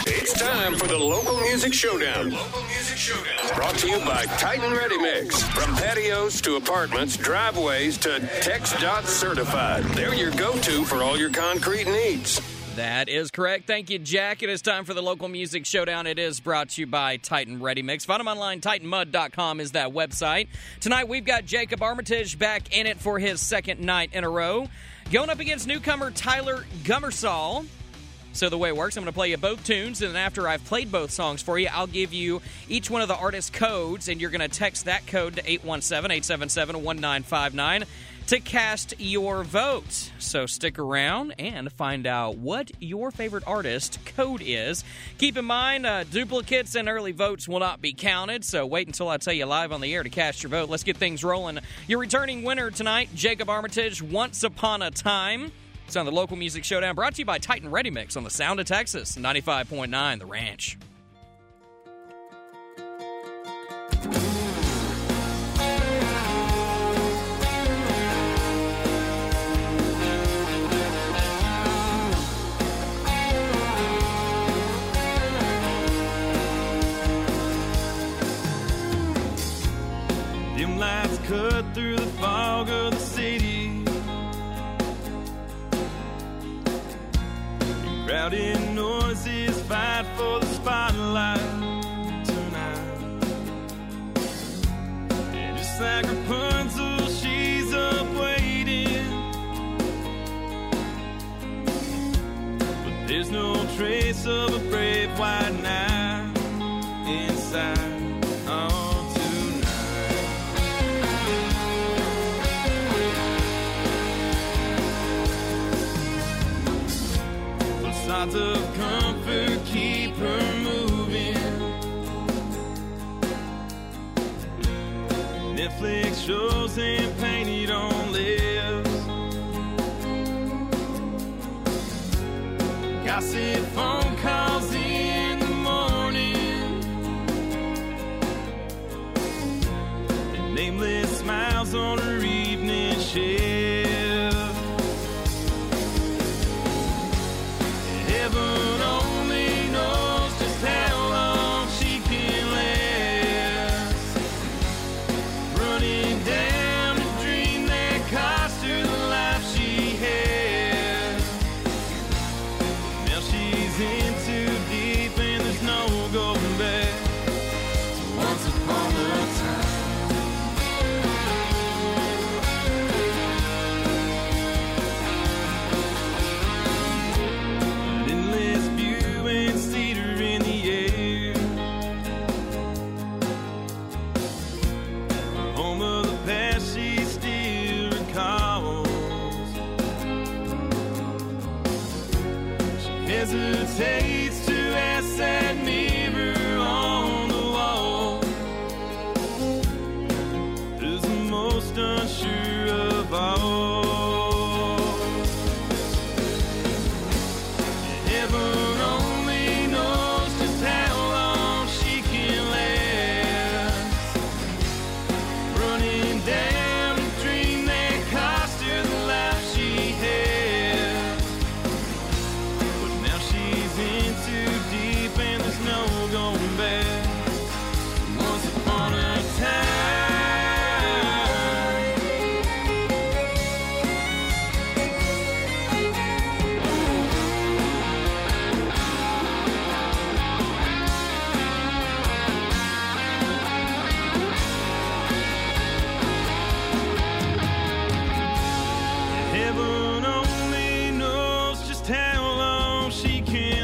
It's time for the Local Music Showdown. Brought to you by Titan Ready Mix. From patios to apartments, driveways to TxDOT certified. They're your go-to for all your concrete needs. That is correct. Thank you, Jack. It is time for the Local Music Showdown. It is brought to you by Titan Ready Mix. Find them online. TitanMud.com is that website. Tonight, we've got Jacob Armitage back in it for his second night in a row. Going up against newcomer Tyler Gummersall. So the way it works, I'm going to play you both tunes, and then after I've played both songs for you, I'll give you each one of the artist codes, and you're going to text that code to 817-877-1959 to cast your vote. So stick around and find out what your favorite artist code is. Keep in mind, duplicates and early votes will not be counted, so wait until I tell you live on the air to cast your vote. Let's get things rolling. Your returning winner tonight, Jacob Armitage, Once Upon a Time. It's on the Local Music Showdown, brought to you by Titan Ready Mix on the Sound of Texas, 95.9 The Ranch. Dim lights cut through the fog of the city. Crowded noises fight for the spotlight tonight. And just like Rapunzel, she's up waiting. But there's no trace of a brave white knight inside. Lots of comfort keep her moving. Netflix shows ain't painted on lips. Gossip phone calls in the morning, and nameless smiles on her evening shift. Heaven only knows just how long she can last, running down a dream that cost her the life she had. Now she's in too deep and there's no going back to once upon a time. Hesitates to ask that mirror on the wall, who's the most unsure of all. Heaven only knows just how long she can last, running down a dream that cost her the life she had. In too deep and there's no going back. Once upon a time. Heaven only knows just how long she can.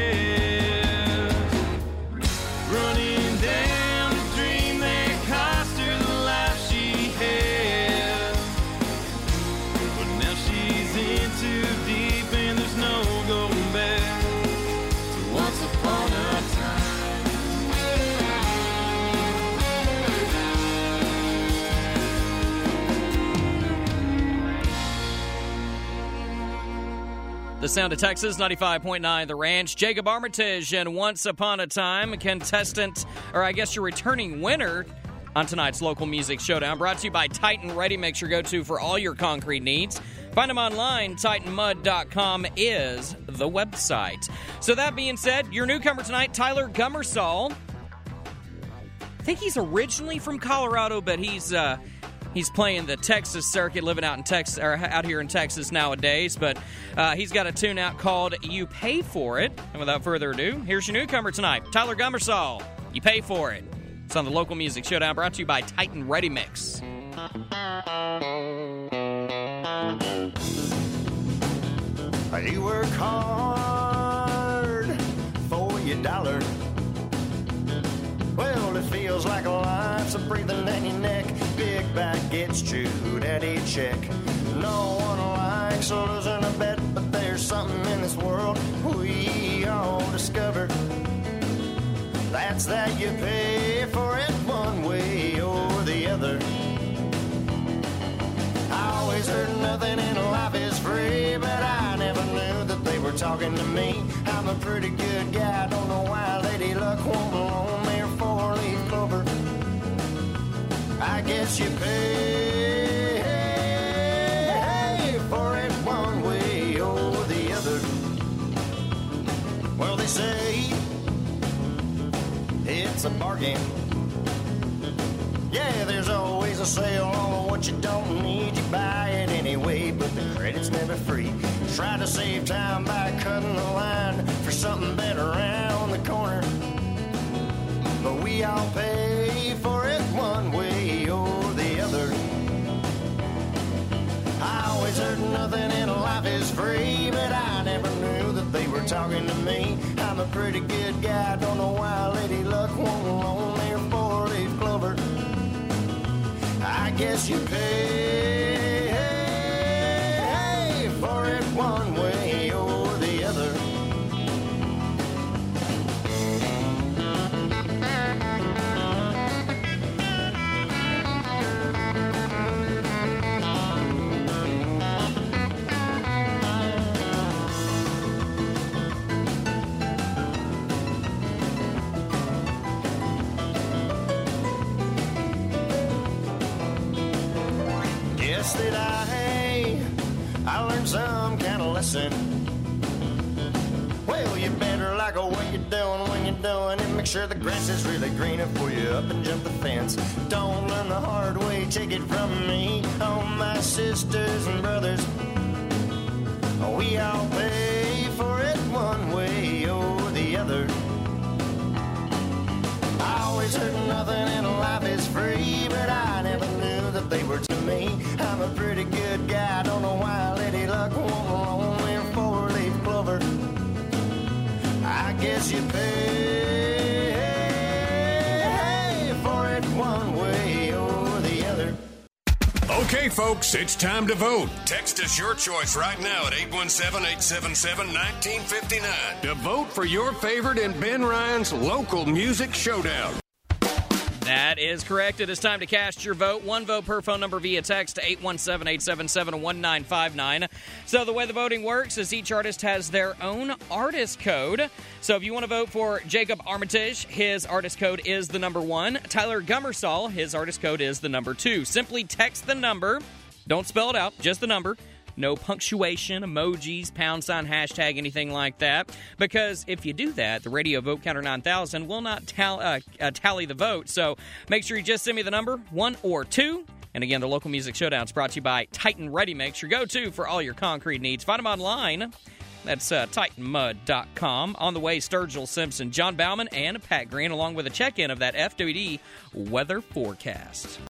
The Sound of Texas, 95.9 The Ranch. Jacob Armitage and Once Upon a Time, a contestant, or I guess your returning winner on tonight's Local Music Showdown, brought to you by Titan Ready Mix, your go-to for all your concrete needs. Find them online. TitanMud.com is the website. So that being said, your newcomer tonight, Tyler Gummersall. I think he's originally from Colorado, but he's playing the Texas circuit, living out in Texas, or out here in Texas nowadays. But he's got a tune out called "You Pay For It." And without further ado, here's your newcomer tonight, Tyler Gummersall. "You Pay For It." It's on the Local Music Showdown, brought to you by Titan Ready Mix. You work hard for your dollar. Well, it feels like life's a breathing down your neck. Big back gets chewed at each check. No one likes losing a bet, but there's something in this world we all discovered. That's that you pay for it one way or the other. I always heard nothing in life is free, but I never knew that they were talking to me. I'm a pretty good guy, don't know why Lady Luck won't loan me her four-leaf clover. I guess you pay for it one way or the other. Well, they say it's a bargain. Yeah, there's always a sale on what you don't need. You buy it anyway, but the credit's never free. Try to save time by cutting the line for something better around the corner. But we all pay for it one way or the other. I always heard nothing in life is free, but I never knew that they were talking to me. I'm a pretty good guy, don't know why Lady Luck won't loan me her four-leaf clover. I guess you pay for it one way or the other. Guess that I learned some kind of lesson. Well, you better like what you're doing when you're doing it. Make sure the grass is really green before you up and jump the fence. Don't learn the hard way, take it from me. Oh, my sisters and brothers, we all pay for it one way or the other. I always heard nothing in life is free, but I never knew that they were to me. I'm a pretty good guy, don't know why Lady Luck won't loan me her four-leaf clover. I guess you pay for it one way or the other. Okay, folks, it's time to vote. Text us your choice right now at 817-877-1959 to vote for your favorite in Ben Ryan's Local Music Showdown. That is correct. It is time to cast your vote. One vote per phone number via text to 817-877-1959. So the way the voting works is each artist has their own artist code. So if you want to vote for Jacob Armitage, his artist code is the number 1. Tyler Gummersall, his artist code is the number 2. Simply text the number. Don't spell it out, just the number. No punctuation, emojis, pound sign, hashtag, anything like that. Because if you do that, the radio vote counter 9000 will not tally the vote. So make sure you just send me the number, 1 or 2. And again, the Local Music Showdown is brought to you by Titan Ready Mix, your go-to for all your concrete needs. Find them online. That's TitanMud.com. On the way, Sturgill Simpson, John Bauman, and Pat Green, along with a check-in of that FWD weather forecast.